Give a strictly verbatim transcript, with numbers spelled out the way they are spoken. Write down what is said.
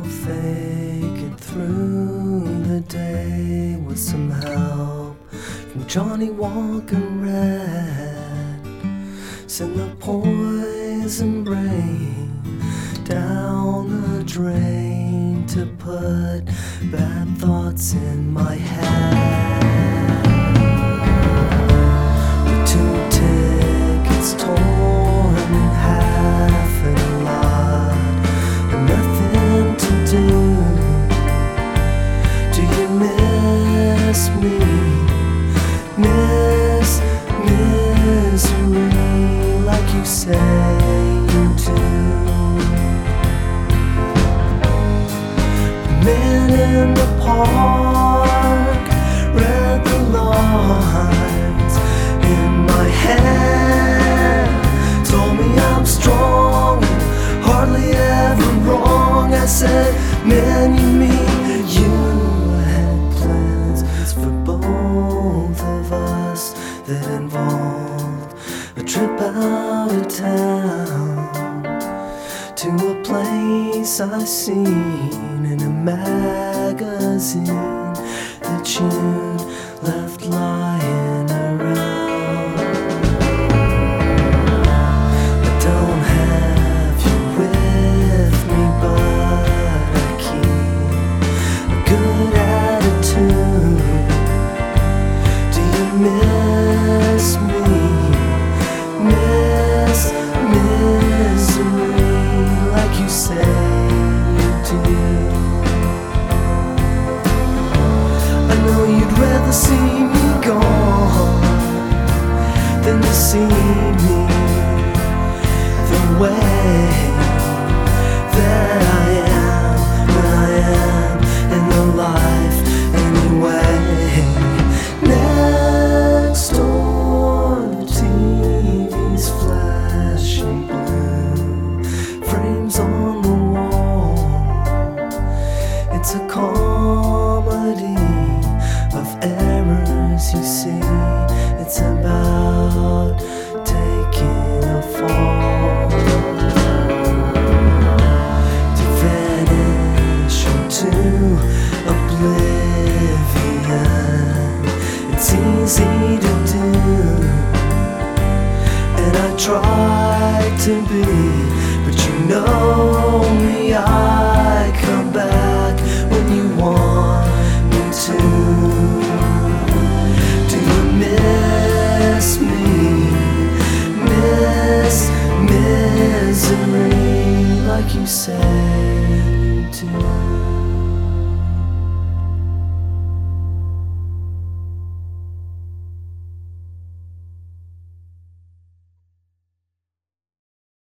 fake it through the day with some help from Johnny Walker Red. Send the poison brain down the drain to put bad thoughts in my head. With two tickets torn in half and a lot and nothing to do. Do you miss me? Miss misery like you say you do. A man in the park read the lines in my hand, told me I'm strong and hardly ever wrong. I said, man, you mean you had plans for both of us that involved a trip out of town to a place I seen in a magazine that you'd left lying around. I don't have you with me, but I keep a good attitude. Do you miss me? Miss misery like you say you do. I know you'd rather see me gone than to see me the way that I am when I am in the life anyway. Next door the T V's flashing blue, frames on the wall. It's a comedy of errors, you see. It's about taking a fall, to vanish into oblivion. It's easy to do, and I try to be, but you know me, I come back when you want me to. Do you miss me? Miss misery like you say you do.